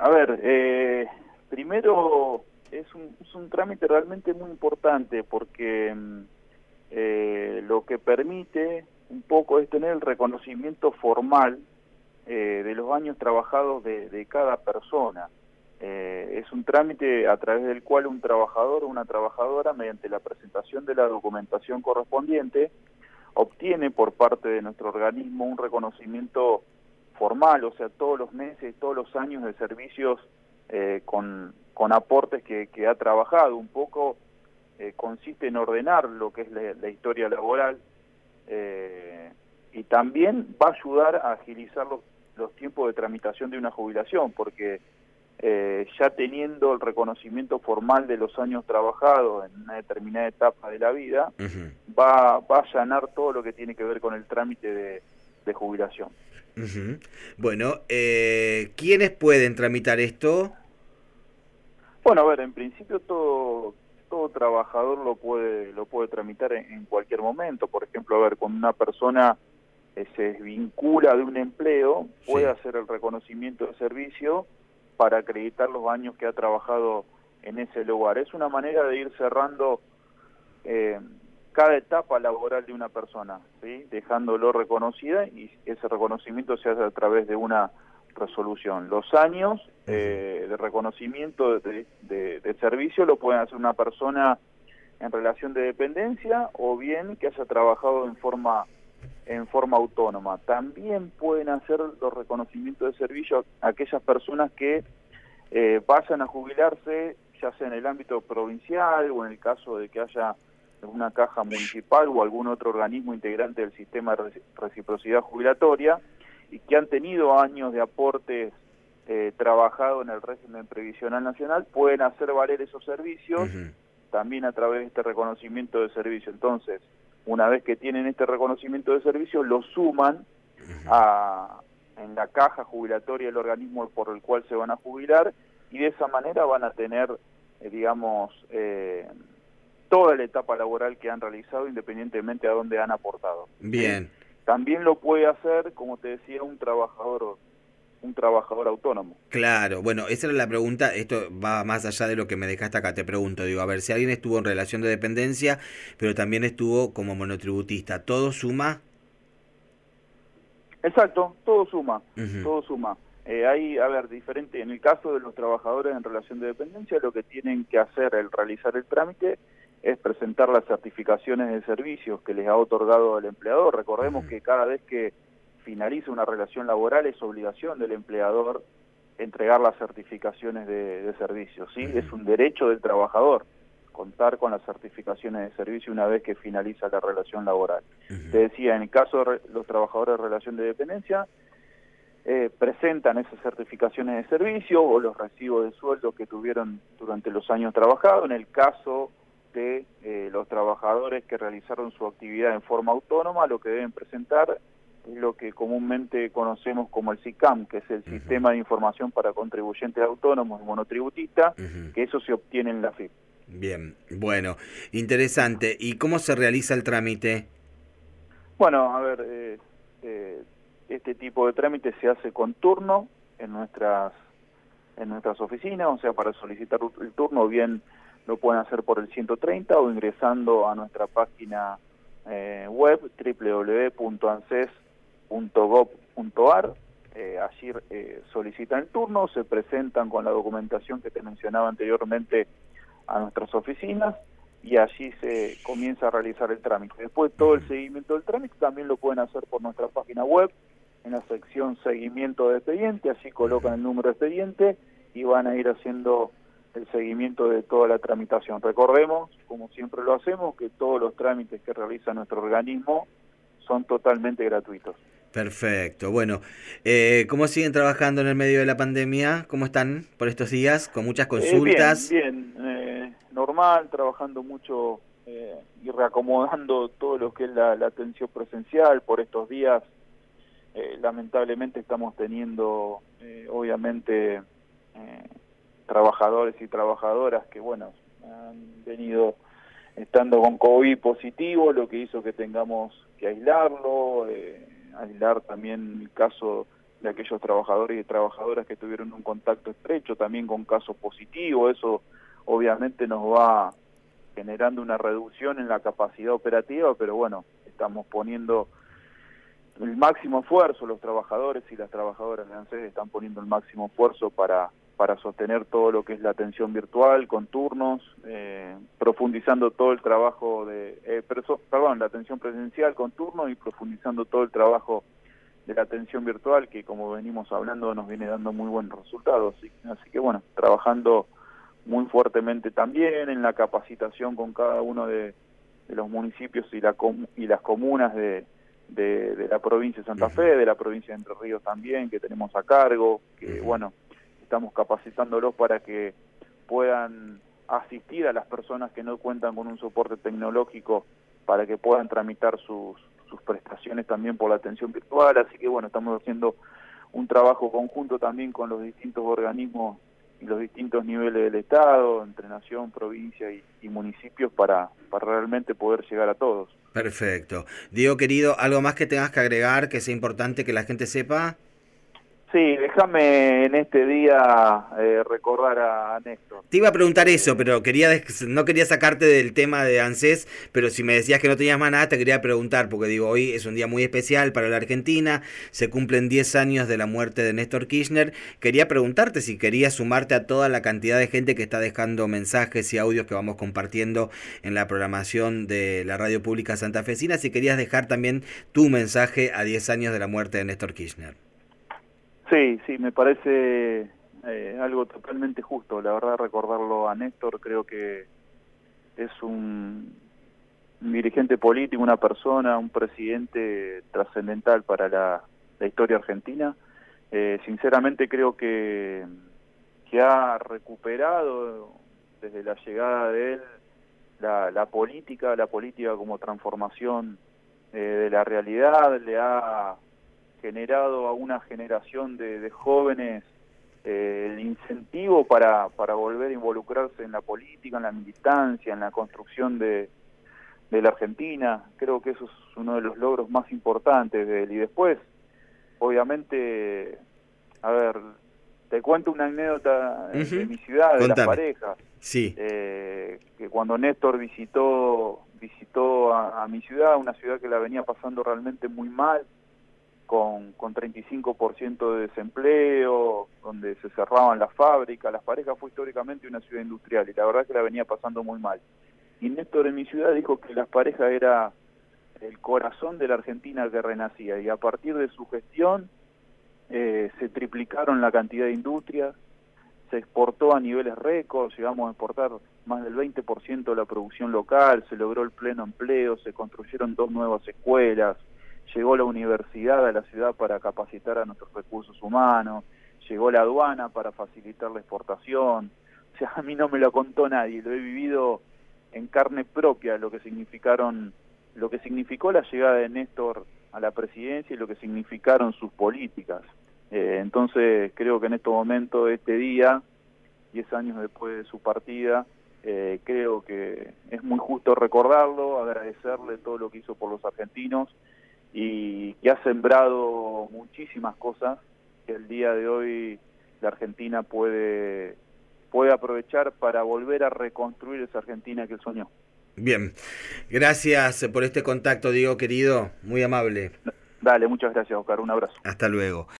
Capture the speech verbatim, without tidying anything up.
A ver, eh, primero es un, es un trámite realmente muy importante porque eh, lo que permite un poco es tener el reconocimiento formal eh, de los años trabajados de, de cada persona. Eh, es un trámite a través del cual un trabajador o una trabajadora, mediante la presentación de la documentación correspondiente, obtiene por parte de nuestro organismo un reconocimiento formal, o sea, todos los meses, todos los años de servicios eh, con, con aportes que, que ha trabajado. Un poco eh, consiste en ordenar lo que es la, la historia laboral eh, y también va a ayudar a agilizar los, los tiempos de tramitación de una jubilación, porque eh, ya teniendo el reconocimiento formal de los años trabajados en una determinada etapa de la vida, uh-huh. va, va a allanar todo lo que tiene que ver con el trámite de, de jubilación. Uh-huh. Bueno, eh, ¿quiénes pueden tramitar esto? Bueno, a ver, en principio todo todo trabajador lo puede lo puede tramitar en, en cualquier momento. Por ejemplo, a ver, cuando una persona eh, se desvincula de un empleo, puede sí. hacer el reconocimiento de servicio para acreditar los años que ha trabajado en ese lugar. Es una manera de ir cerrando eh, cada etapa laboral de una persona, ¿sí? Dejándolo reconocida, y ese reconocimiento se hace a través de una resolución. Los años eh, de reconocimiento de, de, de servicio lo pueden hacer una persona en relación de dependencia o bien que haya trabajado en forma en forma autónoma. También pueden hacer los reconocimientos de servicio a aquellas personas que eh, vayan a jubilarse, ya sea en el ámbito provincial o en el caso de que haya una caja municipal o algún otro organismo integrante del sistema de reciprocidad jubilatoria y que han tenido años de aportes eh, trabajado en el régimen previsional nacional, pueden hacer valer esos servicios uh-huh. también a través de este reconocimiento de servicio. Entonces, una vez que tienen este reconocimiento de servicio, lo suman uh-huh. a, en la caja jubilatoria del organismo por el cual se van a jubilar, y de esa manera van a tener, eh, digamos, eh, toda la etapa laboral que han realizado independientemente a dónde han aportado. Bien. ¿Sí? También lo puede hacer, como te decía, un trabajador un trabajador autónomo. Claro, bueno, esa era la pregunta, esto va más allá de lo que me dejaste acá, te pregunto, digo, a ver, si alguien estuvo en relación de dependencia, pero también estuvo como monotributista, ¿todo suma? Exacto, todo suma, Uh-huh. todo suma. Eh, hay, a ver, diferente, en el caso de los trabajadores en relación de dependencia, lo que tienen que hacer al realizar el trámite es presentar las certificaciones de servicios que les ha otorgado el empleador. Recordemos uh-huh. que cada vez que finaliza una relación laboral es obligación del empleador entregar las certificaciones de, de servicios, ¿sí? Uh-huh. Es un derecho del trabajador contar con las certificaciones de servicio una vez que finaliza la relación laboral. Uh-huh. Te decía, en el caso de los trabajadores de relación de dependencia, eh, presentan esas certificaciones de servicio o los recibos de sueldo que tuvieron durante los años trabajados. En el caso de eh, los trabajadores que realizaron su actividad en forma autónoma, lo que deben presentar es lo que comúnmente conocemos como el SICAM, que es el uh-huh. Sistema de Información para Contribuyentes Autónomos y Monotributistas, uh-huh. que eso se obtiene en la F I P. Bien, bueno, interesante. ¿Y cómo se realiza el trámite? Bueno, a ver, eh, eh, este tipo de trámite se hace con turno en nuestras en nuestras oficinas, o sea, para solicitar el turno bien lo pueden hacer por el ciento treinta o ingresando a nuestra página eh, web doble u doble u doble u punto anses punto gob punto ar. Eh, allí eh, solicitan el turno, se presentan con la documentación que te mencionaba anteriormente a nuestras oficinas y allí se comienza a realizar el trámite. Después todo el seguimiento del trámite también lo pueden hacer por nuestra página web, en la sección seguimiento de expediente, allí colocan el número de expediente y van a ir haciendo el seguimiento de toda la tramitación. Recordemos, como siempre lo hacemos, que todos los trámites que realiza nuestro organismo son totalmente gratuitos. Perfecto. Bueno, eh, ¿cómo siguen trabajando en el medio de la pandemia? ¿Cómo están por estos días? ¿Con muchas consultas? Eh, bien, bien. Eh, normal, trabajando mucho eh, y reacomodando todo lo que es la, la atención presencial. Por estos días, eh, lamentablemente, estamos teniendo, eh, obviamente, eh, trabajadores y trabajadoras que, bueno, han venido estando con COVID positivo, lo que hizo que tengamos que aislarlo, eh, aislar también el caso de aquellos trabajadores y trabajadoras que tuvieron un contacto estrecho, también con casos positivos. Eso obviamente nos va generando una reducción en la capacidad operativa, pero bueno, estamos poniendo el máximo esfuerzo, los trabajadores y las trabajadoras de ANSES están poniendo el máximo esfuerzo para, para sostener todo lo que es la atención virtual, con turnos, eh, profundizando todo el trabajo de, eh, perso, perdón, la atención presencial con turnos y profundizando todo el trabajo de la atención virtual, que como venimos hablando nos viene dando muy buenos resultados. Así, así que bueno, trabajando muy fuertemente también en la capacitación con cada uno de, de los municipios y, la com y las comunas de, de, de la provincia de Santa Fe, de la provincia de Entre Ríos también, que tenemos a cargo, que bueno, estamos capacitándolos para que puedan asistir a las personas que no cuentan con un soporte tecnológico para que puedan tramitar sus sus prestaciones también por la atención virtual. Así que bueno, estamos haciendo un trabajo conjunto también con los distintos organismos y los distintos niveles del Estado, entre nación, provincia y, y municipios, para, para realmente poder llegar a todos. Perfecto. Diego, querido, ¿algo más que tengas que agregar que sea importante que la gente sepa? Sí, déjame en este día eh, recordar a Néstor. Te iba a preguntar eh, eso, pero quería no quería sacarte del tema de ANSES, pero si me decías que no tenías más nada, te quería preguntar, porque digo, hoy es un día muy especial para la Argentina, se cumplen diez años de la muerte de Néstor Kirchner. Quería preguntarte si querías sumarte a toda la cantidad de gente que está dejando mensajes y audios que vamos compartiendo en la programación de la Radio Pública Santafesina, si querías dejar también tu mensaje a diez años de la muerte de Néstor Kirchner. Sí, sí, me parece eh, algo totalmente justo. La verdad, recordarlo a Néstor, creo que es un, un dirigente político, una persona, un presidente trascendental para la, la historia argentina. Eh, sinceramente creo que, que ha recuperado desde la llegada de él la, la política, la política como transformación eh, de la realidad. Le ha generado a una generación de, de jóvenes eh, el incentivo para, para volver a involucrarse en la política, en la militancia, en la construcción de, de la Argentina. Creo que eso es uno de los logros más importantes de él. Y después, obviamente, a ver, te cuento una anécdota uh-huh. de mi ciudad, de Contame. Las parejas. Sí. Eh, que cuando Néstor visitó, visitó a, a mi ciudad, una ciudad que la venía pasando realmente muy mal, con, con treinta y cinco por ciento de desempleo, donde se cerraban las fábricas. Las Parejas fue históricamente una ciudad industrial y la verdad que la venía pasando muy mal. Y Néstor en mi ciudad dijo que Las Parejas era el corazón de la Argentina que renacía, y a partir de su gestión eh, se triplicaron la cantidad de industrias, se exportó a niveles récords, llegamos a exportar más del veinte por ciento de la producción local, se logró el pleno empleo, se construyeron dos nuevas escuelas, llegó la universidad a la ciudad para capacitar a nuestros recursos humanos, llegó la aduana para facilitar la exportación. O sea, a mí no me lo contó nadie, lo he vivido en carne propia, lo que significaron, lo que significó la llegada de Néstor a la presidencia y lo que significaron sus políticas. Eh, entonces creo que en este momento, este día, diez años después de su partida, eh, creo que es muy justo recordarlo, agradecerle todo lo que hizo por los argentinos, y que ha sembrado muchísimas cosas que el día de hoy la Argentina puede, puede aprovechar para volver a reconstruir esa Argentina que él soñó. Bien, gracias por este contacto, Diego, querido, muy amable. Dale, muchas gracias, Oscar, un abrazo. Hasta luego.